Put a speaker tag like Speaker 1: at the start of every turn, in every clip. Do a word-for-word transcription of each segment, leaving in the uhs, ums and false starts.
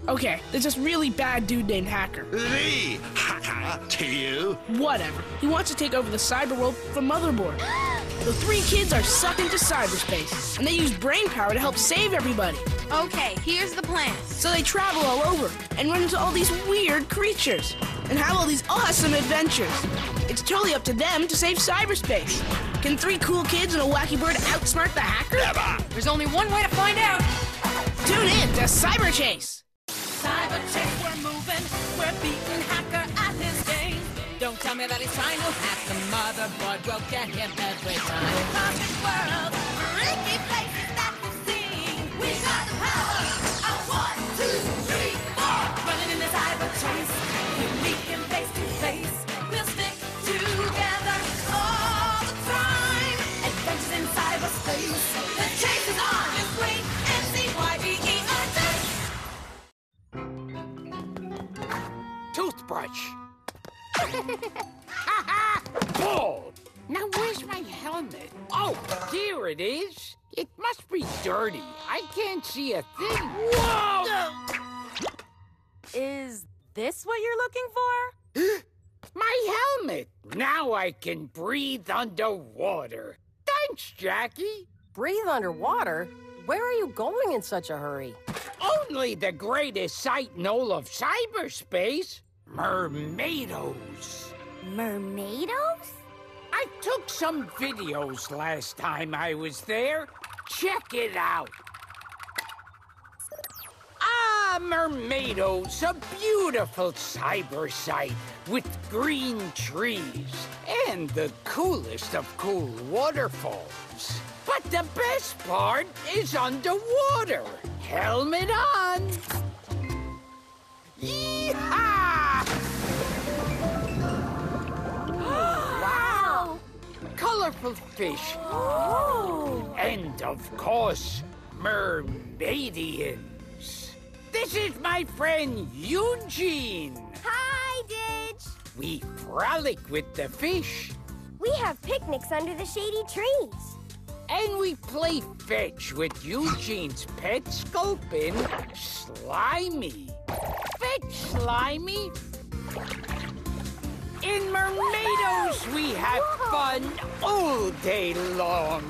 Speaker 1: Okay, there's this really bad dude named Hacker.
Speaker 2: The Hacker to you?
Speaker 1: Whatever. He wants to take over the cyber world from Motherboard. The three kids are sucked into cyberspace, and they use brain power to help save everybody.
Speaker 3: Okay, here's the plan.
Speaker 1: So they travel all over and run into all these weird creatures and have all these awesome adventures. It's totally up to them to save cyberspace. Can three cool kids and a wacky bird outsmart the Hacker?
Speaker 2: Never!
Speaker 3: There's only one way to find out.
Speaker 1: Tune in to Cyber Chase.
Speaker 4: Cyber Chase, we're moving. We're beating Hacker at his game. Don't tell me that he's trying to hack the motherboard. We'll get him every time. Perfect world, freaky places that we've seen. We got the power of one, two, three, four. Running in the cyber chase, unique and face to face. We'll stick together all the time. Adventures in cyberspace. The chase is on. Just wait and see why we eat our chase.
Speaker 5: Toothbrush. Ball. Now where's my helmet? Oh, here it is. It must be dirty. I can't see a thing. Whoa!
Speaker 3: Is this what you're looking for?
Speaker 5: My helmet. Now I can breathe underwater. Thanks, Jackie.
Speaker 6: Breathe underwater? Where are you going in such a hurry?
Speaker 5: Only the greatest sight in all of cyberspace. Mermaidos.
Speaker 3: Mermaidos?
Speaker 5: I took some videos last time I was there. Check it out. Ah, Mermaidos, a beautiful cyber site with green trees and the coolest of cool waterfalls. But the best part is underwater. Helmet on. Yee-haw!
Speaker 3: Wow!
Speaker 5: Colorful fish.
Speaker 3: Oh!
Speaker 5: And of course, mermaidians. This is my friend Eugene.
Speaker 7: Hi, Ditch!
Speaker 5: We frolic with the fish.
Speaker 7: We have picnics under the shady trees.
Speaker 5: And we play fetch with Eugene's pet sculpin, Slimy. Fetch, Slimy. In Mermaidos, we have fun all day long.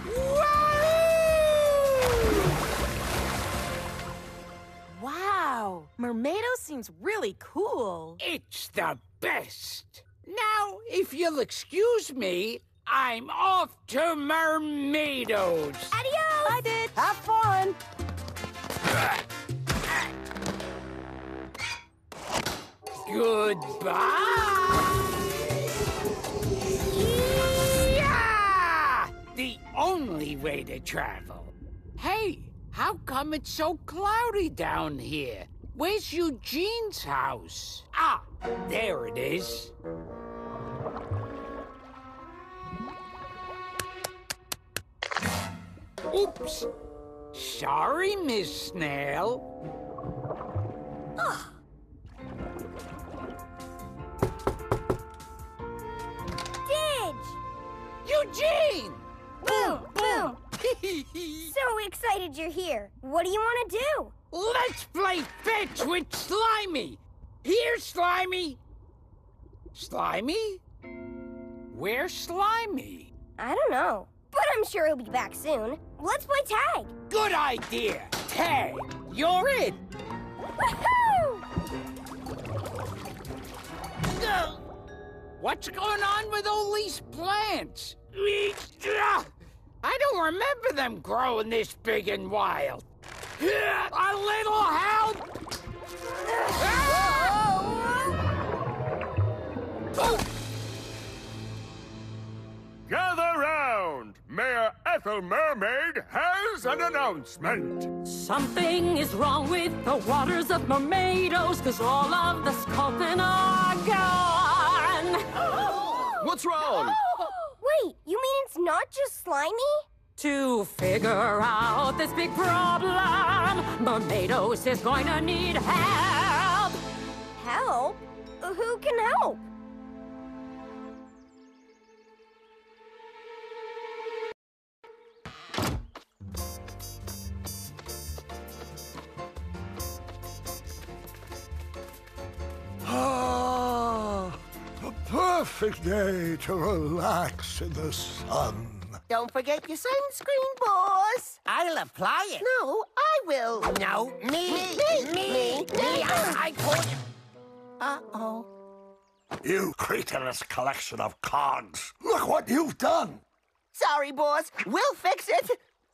Speaker 3: Wow! Mermaidos seems really cool.
Speaker 5: It's the best. Now, if you'll excuse me, I'm off to Mermaidos.
Speaker 7: Adios!
Speaker 3: Bye, Ditch.
Speaker 6: Have fun!
Speaker 5: Goodbye! Yeah! The only way to travel. Hey, how come it's so cloudy down here? Where's Eugene's house? Ah, there it is. Oops. Sorry, Miss Snail.
Speaker 7: Ditch!
Speaker 5: Eugene!
Speaker 7: Boom, boom! So excited you're here. What do you want to do?
Speaker 5: Let's play fetch with Slimy. Here, Slimy. Slimy? Where's Slimy?
Speaker 7: I don't know, but I'm sure he'll be back soon. Let's play tag.
Speaker 5: Good idea. Tag, you're it.
Speaker 7: Woohoo!
Speaker 5: What's going on with all these plants? I don't remember them growing this big and wild. A little help!
Speaker 8: Gather round! Mayor Ethel Mermaid has an announcement.
Speaker 4: Something is wrong with the waters of Mermaidos, cause all of the sculpin are gone.
Speaker 8: What's wrong?
Speaker 7: Wait, you mean it's not just Slimy?
Speaker 4: To figure out this big problem, Mermaidos is going to need help.
Speaker 7: Help? Who can help?
Speaker 9: perfect day to relax in the sun.
Speaker 10: Don't forget your sunscreen, boss.
Speaker 5: I'll apply it.
Speaker 10: No, I will.
Speaker 5: No, me.
Speaker 10: Me,
Speaker 5: Me.
Speaker 10: me,
Speaker 5: Me. I, I told you.
Speaker 10: Uh-oh.
Speaker 9: You creatureless collection of cogs. Look what you've done.
Speaker 10: Sorry, boss. We'll fix it.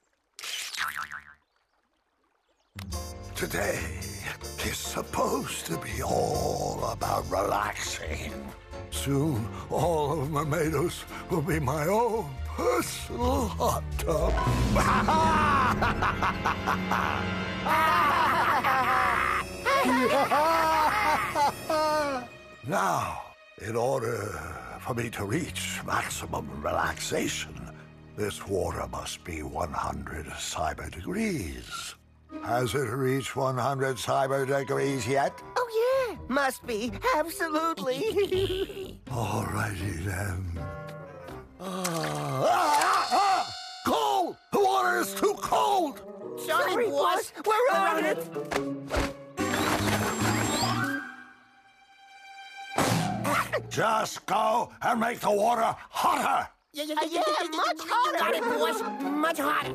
Speaker 9: Today is supposed to be all about relaxing. Soon, all of Mermaidos will be my own personal hot tub. Now, in order for me to reach maximum relaxation, this water must be one hundred cyber degrees. Has it reached one hundred cyber degrees yet?
Speaker 10: Oh, yeah. Must be. Absolutely.
Speaker 9: Alrighty then. Uh, ah, ah, cold! The water is too cold!
Speaker 10: Sorry, Sorry boss. boss. We're on it.
Speaker 9: Just go and make the water hotter!
Speaker 10: Yeah, yeah, yeah, yeah, much hotter.
Speaker 5: Got it, boss. Much hotter.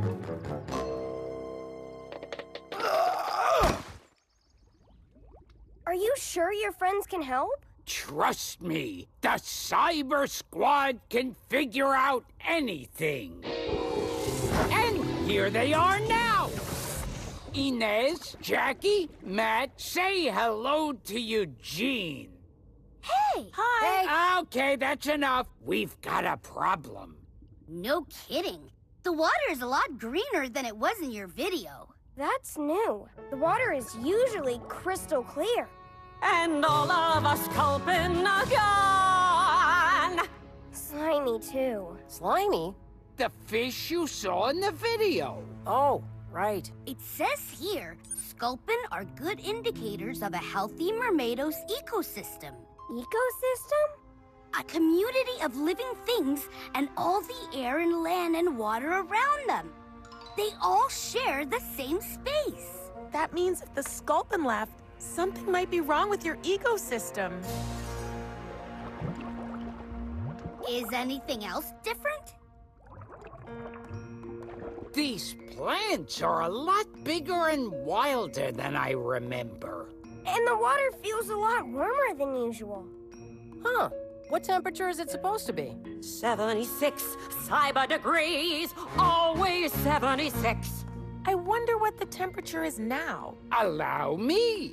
Speaker 7: Are you sure your friends can help?
Speaker 5: Trust me, the Cyber Squad can figure out anything. And here they are now. Inez, Jackie, Matt, say hello to Eugene.
Speaker 3: Hey! Hi!
Speaker 5: Okay, that's enough. We've got a problem.
Speaker 3: No kidding. The water is a lot greener than it was in your video.
Speaker 7: That's new. The water is usually crystal clear.
Speaker 6: And all of us sculpin again!
Speaker 7: Slimy, too.
Speaker 6: Slimy?
Speaker 5: The fish you saw in the video.
Speaker 6: Oh, right.
Speaker 3: It says here, sculpin are good indicators of a healthy Mermaidos ecosystem.
Speaker 7: Ecosystem?
Speaker 3: A community of living things and all the air and land and water around them. They all share the same space.
Speaker 11: That means if the sculpin left, something might be wrong with your ecosystem.
Speaker 3: Is anything else different?
Speaker 5: These plants are a lot bigger and wilder than I remember.
Speaker 7: And the water feels a lot warmer than usual.
Speaker 6: Huh. What temperature is it supposed to be?
Speaker 12: seventy-six cyber degrees, always seventy-six.
Speaker 11: I wonder what the temperature is now.
Speaker 5: Allow me.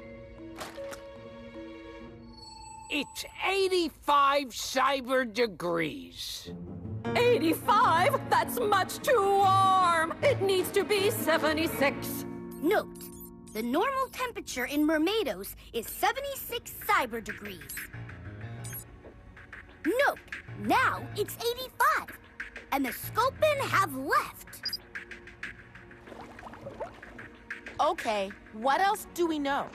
Speaker 5: It's eighty-five cyber degrees.
Speaker 12: eighty-five? That's much too warm. It needs to be seventy-six.
Speaker 3: Note, the normal temperature in Mermaidos is seventy-six cyber degrees. Note, now it's eighty-five, and the Sculpin have left.
Speaker 11: Okay, what else do we know?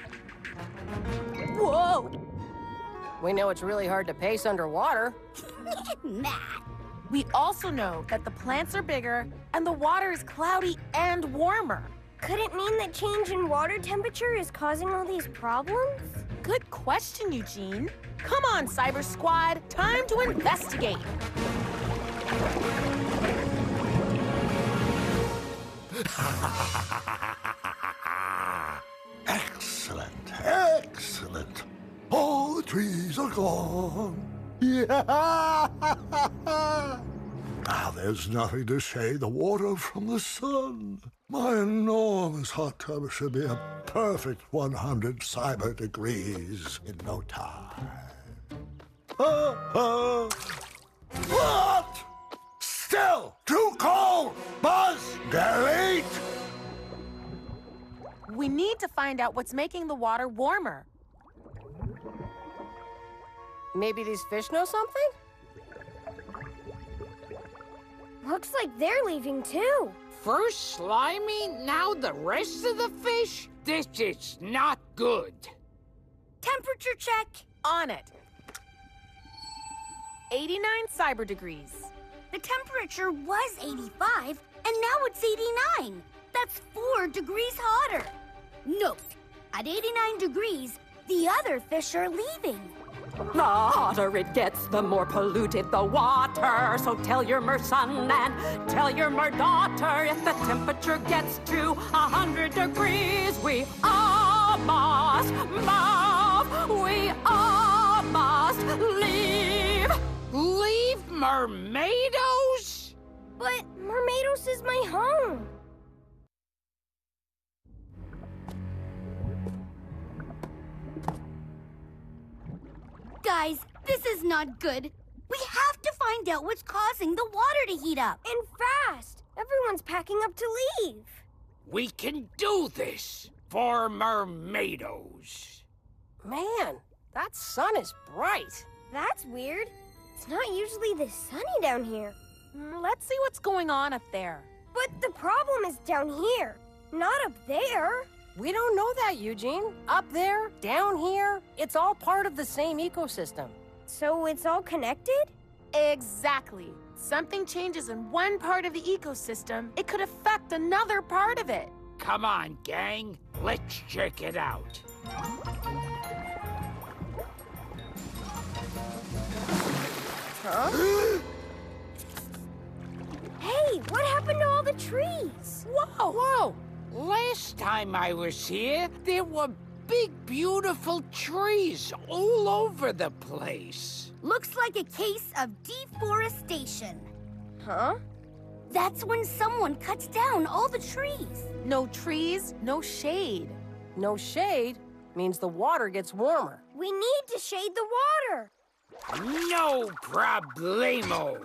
Speaker 6: Whoa! We know it's really hard to pace underwater.
Speaker 3: Matt.
Speaker 11: We also know that the plants are bigger and the water is cloudy and warmer.
Speaker 7: Could it mean that change in water temperature is causing all these problems?
Speaker 11: Good question, Eugene. Come on, Cyber Squad. Time to investigate.
Speaker 9: Excellent, excellent. All the trees are gone. Yeah. Now there's nothing to shade the water from the sun. My enormous hot tub should be a perfect one hundred cyber degrees in no time. Uh, uh. What? Still too cold! Buzz! Delete!
Speaker 11: We need to find out what's making the water warmer.
Speaker 6: Maybe these fish know something?
Speaker 7: Looks like they're leaving too.
Speaker 5: First Slimy, now the rest of the fish? This is not good.
Speaker 3: Temperature check.
Speaker 11: On it. eighty-nine cyber degrees.
Speaker 3: The temperature was eighty-five, and now it's eighty-nine. That's four degrees hotter. Note, at eighty-nine degrees, the other fish are leaving.
Speaker 12: The hotter it gets, the more polluted the water. So tell your mer son and tell your mer daughter, if the temperature gets to a hundred degrees, we all must move. We all must leave.
Speaker 5: Leave Mermaidos?
Speaker 7: But Mermaidos is my home.
Speaker 3: Guys, this is not good. We have to find out what's causing the water to heat up.
Speaker 7: And fast. Everyone's packing up to leave.
Speaker 5: We can do this for Mermaidos.
Speaker 6: Man, that sun is bright.
Speaker 7: That's weird. It's not usually this sunny down here.
Speaker 11: Mm, Let's see what's going on up there.
Speaker 7: But the problem is down here, not up there.
Speaker 6: We don't know that, Eugene. Up there, down here, it's all part of the same ecosystem.
Speaker 7: So it's all connected?
Speaker 11: Exactly. Something changes in one part of the ecosystem, it could affect another part of it.
Speaker 5: Come on, gang. Let's check it out.
Speaker 7: Huh? Hey, what happened to all the trees?
Speaker 5: Whoa, whoa. Last time I was here, there were big, beautiful trees all over the place.
Speaker 3: Looks like a case of deforestation.
Speaker 7: Huh?
Speaker 3: That's when someone cuts down all the trees.
Speaker 11: No trees, no shade.
Speaker 6: No shade means the water gets warmer.
Speaker 7: We need to shade the water.
Speaker 5: No problemo.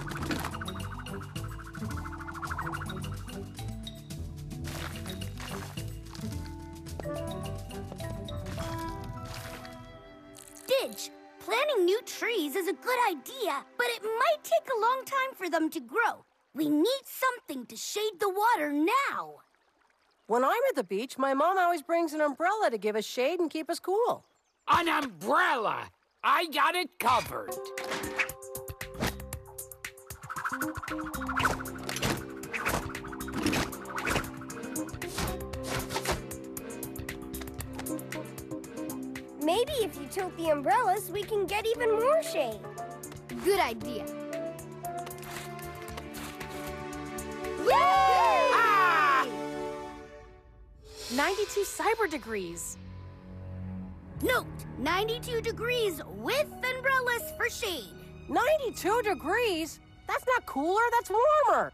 Speaker 3: Didge, planting new trees is a good idea, but it might take a long time for them to grow. We need something to shade the water now.
Speaker 6: When I'm at the beach, my mom always brings an umbrella to give us shade and keep us cool.
Speaker 5: An umbrella! I got it covered.
Speaker 7: Maybe if you tilt the umbrellas, we can get even more shade.
Speaker 3: Good idea.
Speaker 7: Yay!
Speaker 5: Ah!
Speaker 11: ninety-two cyber degrees.
Speaker 3: Note, ninety-two degrees with umbrellas for shade.
Speaker 6: ninety-two degrees? That's not cooler, that's warmer.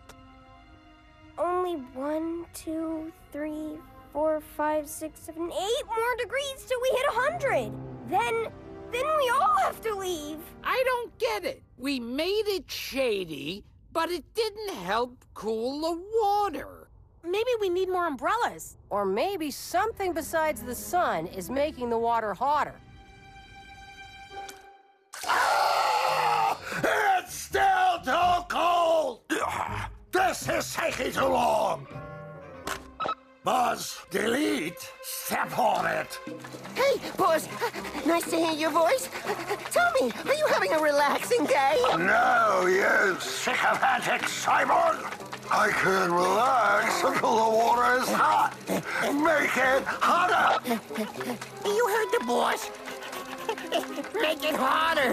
Speaker 7: Only one, two, three, four, five, six, seven, eight more degrees till we hit a hundred. Then, then we all have to leave.
Speaker 5: I don't get it. We made it shady, but it didn't help cool the water.
Speaker 11: Maybe we need more umbrellas.
Speaker 6: Or maybe something besides the sun is making the water hotter.
Speaker 9: Ah! It's still too cold! This is taking too long! Buzz, delete, step on it.
Speaker 10: Hey, Buzz, nice to hear your voice. Tell me, are you having a relaxing day?
Speaker 9: No, you sycophantic cyborg! I can relax until the water is hot. Make it hotter!
Speaker 10: You heard the boss. Make it hotter.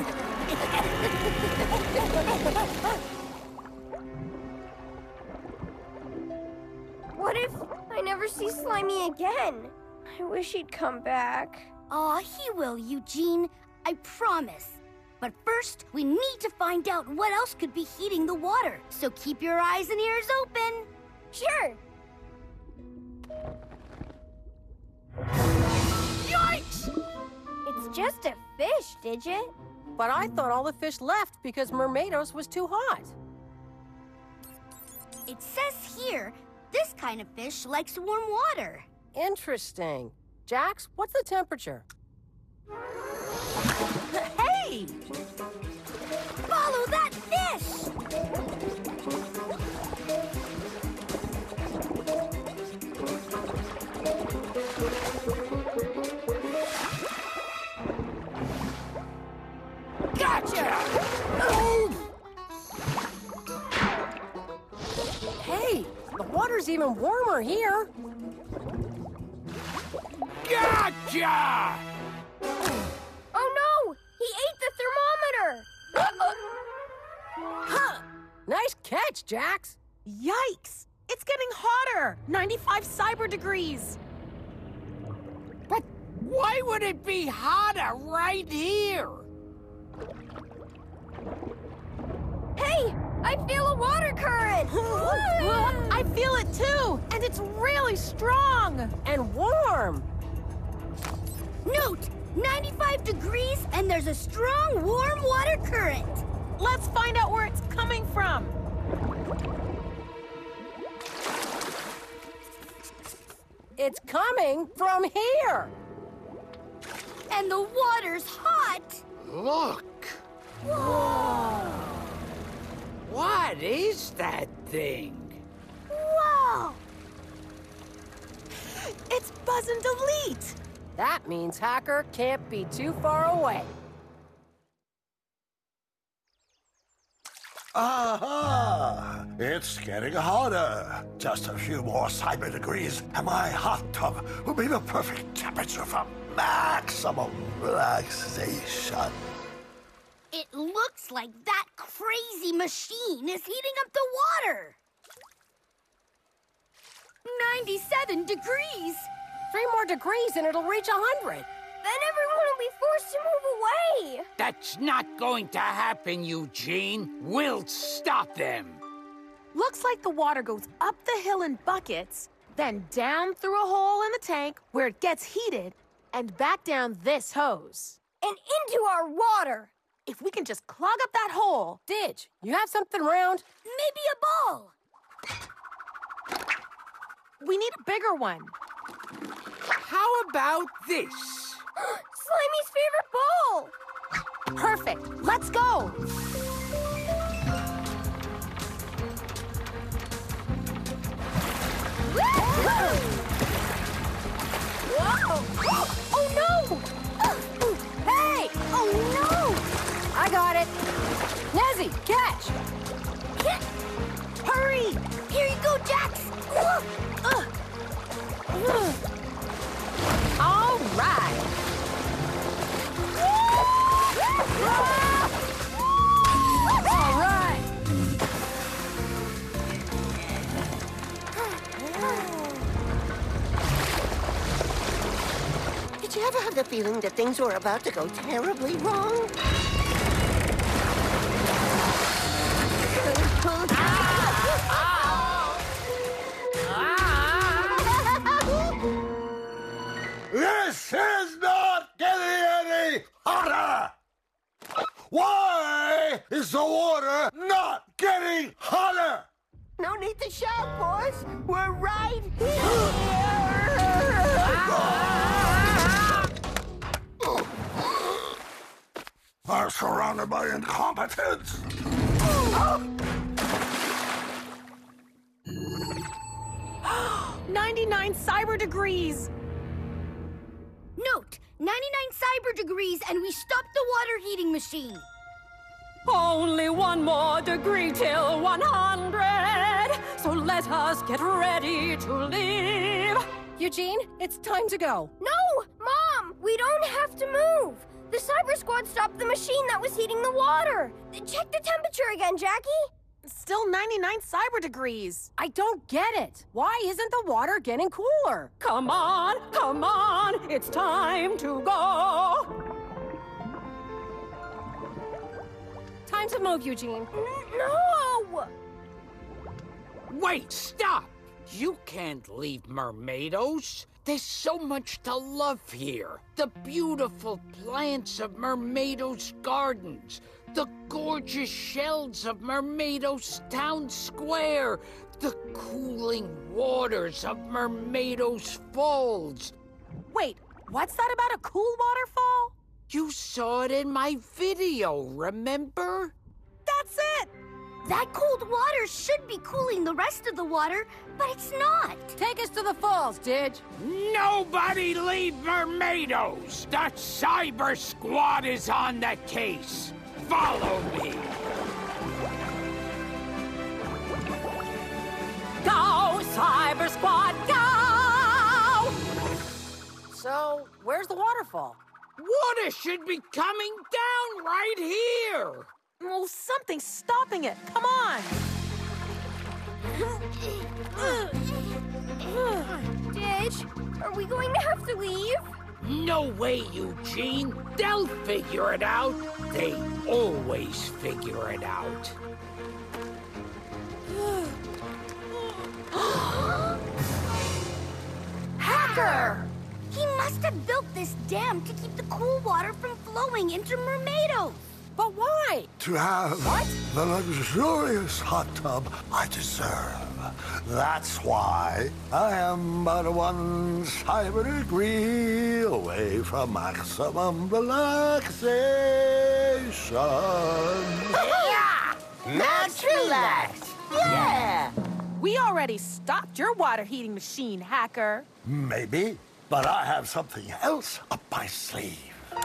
Speaker 7: What if I never see Slimy again? I wish he'd come back.
Speaker 3: Aw, he will, Eugene. I promise. But first, we need to find out what else could be heating the water. So keep your eyes and ears open.
Speaker 7: Sure.
Speaker 5: Yikes!
Speaker 7: It's just a fish, Digit.
Speaker 6: But I thought all the fish left because Mermaidos was too hot.
Speaker 3: It says here, this kind of fish likes warm water.
Speaker 6: Interesting. Jax, what's the temperature?
Speaker 11: Hey!
Speaker 3: Follow that fish!
Speaker 5: Gotcha!
Speaker 6: Hey, the water's even warmer here.
Speaker 5: Gotcha!
Speaker 7: Oh no!
Speaker 6: Nice catch, Jax.
Speaker 11: Yikes! It's getting hotter! ninety-five cyber degrees!
Speaker 5: But why would it be hotter right here?
Speaker 7: Hey! I feel a water current!
Speaker 11: I feel it too! And it's really strong!
Speaker 6: And warm!
Speaker 3: Note! ninety-five degrees and there's a strong, warm water current!
Speaker 11: Let's find out where it's coming from!
Speaker 6: It's coming from here!
Speaker 3: And the water's hot!
Speaker 5: Look!
Speaker 3: Whoa!
Speaker 5: What is that thing?
Speaker 3: Whoa!
Speaker 11: It's Buzz and Delete!
Speaker 6: That means Hacker can't be too far away.
Speaker 9: Aha! It's getting hotter. Just a few more cyber degrees, and my hot tub will be the perfect temperature for maximum relaxation.
Speaker 3: It looks like that crazy machine is heating up the water. ninety-seven degrees.
Speaker 6: Three more degrees and it'll reach a hundred.
Speaker 7: Then everyone will be forced to move away.
Speaker 5: That's not going to happen, Eugene. We'll stop them.
Speaker 11: Looks like the water goes up the hill in buckets, then down through a hole in the tank where it gets heated, and back down this hose.
Speaker 7: And into our water.
Speaker 11: If we can just clog up that hole.
Speaker 6: Didge, you have something round?
Speaker 3: Maybe a ball.
Speaker 11: We need a bigger one.
Speaker 5: How about this?
Speaker 7: Slimy's favorite ball!
Speaker 11: Perfect. Let's go!
Speaker 7: Whoa! Oh no!
Speaker 6: Hey!
Speaker 7: Oh no!
Speaker 6: I got it. Nezzy, catch!
Speaker 11: Hurry!
Speaker 3: Here you go, Jax! Uh, uh.
Speaker 6: All right. All right.
Speaker 10: Did you ever have the feeling that things were about to go terribly wrong?
Speaker 9: This is not getting any hotter! Why is the water not getting hotter?
Speaker 10: No need to shout, boys. We're right here.
Speaker 9: I'm surrounded by incompetence.
Speaker 11: ninety-nine cyber degrees!
Speaker 3: Note, ninety-nine cyber degrees and we stopped the water heating machine.
Speaker 12: Only one more degree till one hundred. So let us get ready to leave.
Speaker 6: Eugene, it's time to go.
Speaker 7: No! Mom! We don't have to move! The Cyber Squad stopped the machine that was heating the water! Check the temperature again, Jackie!
Speaker 11: Still ninety-nine cyber degrees.
Speaker 6: I don't get it. Why isn't the water getting cooler?
Speaker 12: Come on, come on, it's time to go.
Speaker 6: Time to move, Eugene.
Speaker 7: No!
Speaker 5: Wait, stop! You can't leave Mermaidos. There's so much to love here. The beautiful plants of Mermaidos Gardens, the gorgeous shells of Mermaidos Town Square, the cooling waters of Mermaidos Falls.
Speaker 11: Wait, what's that about a cool waterfall?
Speaker 5: You saw it in my video, remember?
Speaker 11: That's it!
Speaker 3: That cold water should be cooling the rest of the water, but it's not.
Speaker 6: Take us to the falls, Didge.
Speaker 5: Nobody leave Mermaidos! The Cyber Squad is on the case. Follow me.
Speaker 12: Go, Cyber Squad, go!
Speaker 6: So, where's the waterfall?
Speaker 5: Water should be coming down right here.
Speaker 11: Oh, something's stopping it. Come on.
Speaker 7: Ditch, are we going to have to leave?
Speaker 5: No way, Eugene. They'll figure it out. They always figure it out.
Speaker 3: Hacker! He must have built this dam to keep the cool water from flowing into Mermaidos.
Speaker 6: But why?
Speaker 9: To have
Speaker 6: What?
Speaker 9: the luxurious hot tub I deserve. That's why I am but one cyber degree away from maximum relaxation.
Speaker 10: Yeah! Max relax! Yeah!
Speaker 11: We already stopped your water heating machine, Hacker.
Speaker 9: Maybe, but I have something else up my sleeve.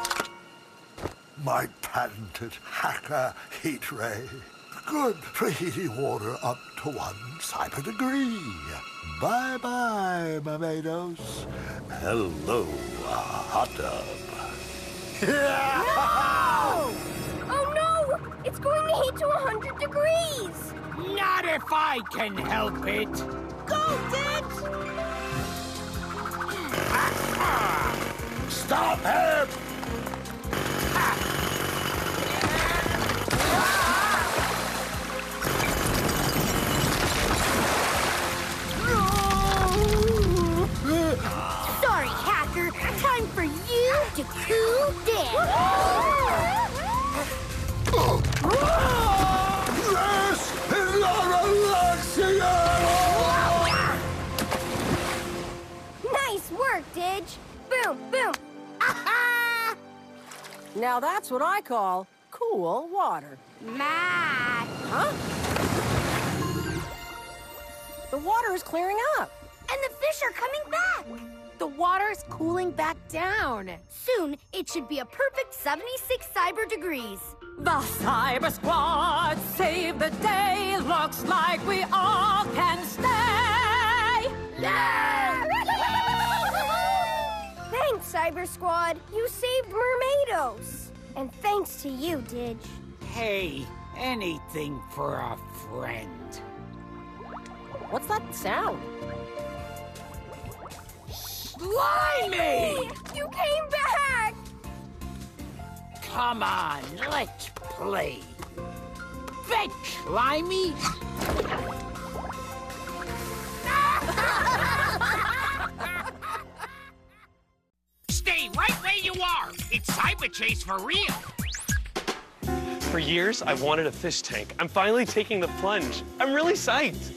Speaker 9: My patented Hacker Heat Ray. Good for heating water up to one cyber degree. Bye-bye, Mermaidos. Hello, hot tub.
Speaker 7: No! Oh no! It's going to heat to one hundred degrees!
Speaker 5: Not if I can help it.
Speaker 7: Go, Ditch!
Speaker 9: Stop him!
Speaker 3: Sorry, Hacker. Time for you to cool down.
Speaker 9: This is not relaxing at all!
Speaker 7: Nice work, Ditch! Boom, boom! Aha!
Speaker 6: Now that's what I call cool water.
Speaker 3: Matt!
Speaker 6: Huh? The water is clearing up.
Speaker 3: And the fish are coming back.
Speaker 11: The water's cooling back down.
Speaker 3: Soon, it should be a perfect seventy-six cyber degrees.
Speaker 12: The Cyber Squad save the day. Looks like we all can stay.
Speaker 7: Thanks, Cyber Squad. You saved Mermaidos. And thanks to you, Ditch.
Speaker 5: Hey, anything for a friend.
Speaker 6: What's that sound?
Speaker 5: Slimy!
Speaker 7: You came back!
Speaker 5: Come on, let's play. Fetch, Slimy! Stay right where you are. It's Cyber Chase for real.
Speaker 13: For years, I've wanted a fish tank. I'm finally taking the plunge. I'm really psyched.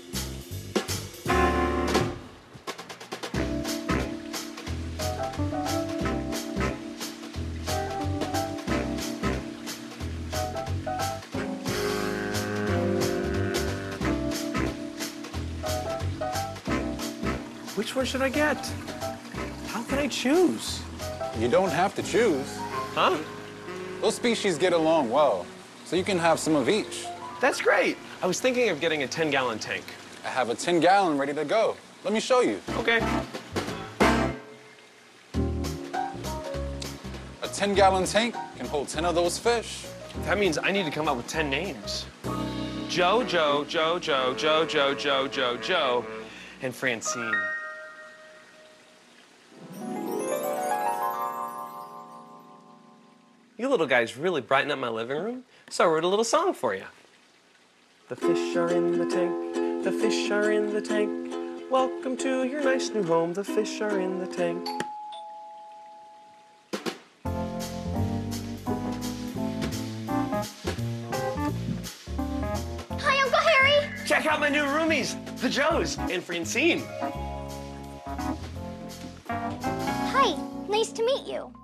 Speaker 13: Which one should I get? How can I choose?
Speaker 14: You don't have to choose.
Speaker 13: Huh?
Speaker 14: Those species get along well, so you can have some of each.
Speaker 13: That's great. I was thinking of getting a ten gallon tank.
Speaker 14: I have a ten gallon ready to go. Let me show you.
Speaker 13: Okay.
Speaker 14: A ten gallon tank can hold ten of those fish.
Speaker 13: That means I need to come up with ten names. Joe, Joe, Joe, Joe, Joe, Joe, Joe, Joe, Joe, and Francine. You little guys really brighten up my living room, so I wrote a little song for you. The fish are in the tank, the fish are in the tank. Welcome to your nice new home, the fish are in the tank.
Speaker 7: Hi, Uncle Harry!
Speaker 13: Check out my new roomies, the Joes and Francine.
Speaker 7: Hi, nice to meet you.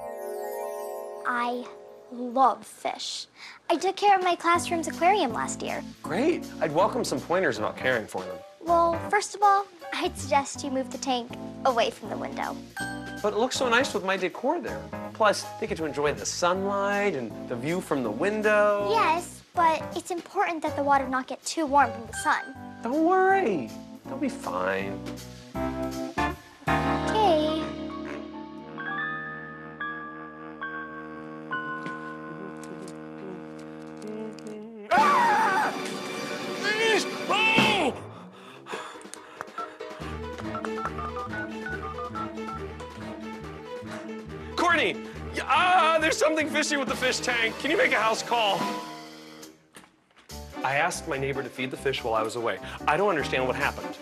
Speaker 7: I love fish. I took care of my classroom's aquarium last year.
Speaker 13: Great. I'd welcome some pointers about caring for them.
Speaker 7: Well, first of all, I'd suggest you move the tank away from the window.
Speaker 13: But it looks so nice with my decor there. Plus, they get to enjoy the sunlight and the view from the window.
Speaker 7: Yes, but it's important that the water not get too warm from the sun.
Speaker 13: Don't worry. They'll be fine.
Speaker 7: Okay.
Speaker 13: Courtney! Ah, there's something fishy with the fish tank. Can you make a house call? I asked my neighbor to feed the fish while I was away. I don't understand what happened.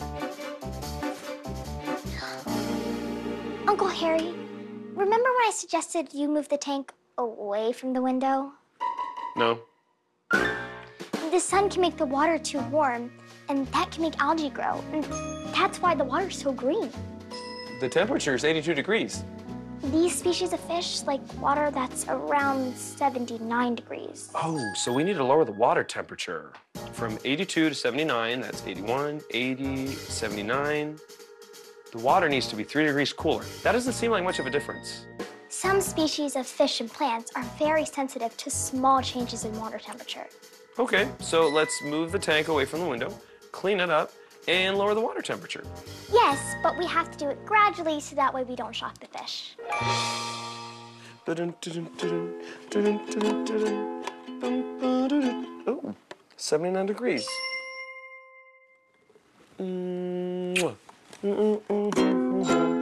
Speaker 3: Uncle Harry, remember when I suggested you move the tank away from the window?
Speaker 13: No.
Speaker 3: The sun can make the water too warm, and that can make algae grow. And that's why the water's so green.
Speaker 13: The temperature is eighty-two degrees.
Speaker 3: These species of fish like water that's around seventy-nine degrees.
Speaker 13: Oh, so we need to lower the water temperature. From eighty-two to seventy-nine, that's eighty-one, eighty, seventy-nine. The water needs to be three degrees cooler. That doesn't seem like much of a difference.
Speaker 3: Some species of fish and plants are very sensitive to small changes in water temperature.
Speaker 13: Okay, so let's move the tank away from the window, clean it up, and lower the water temperature.
Speaker 3: Yes, but we have to do it gradually so that way we don't shock the fish.
Speaker 13: Oh, seventy-nine degrees. Mm-hmm.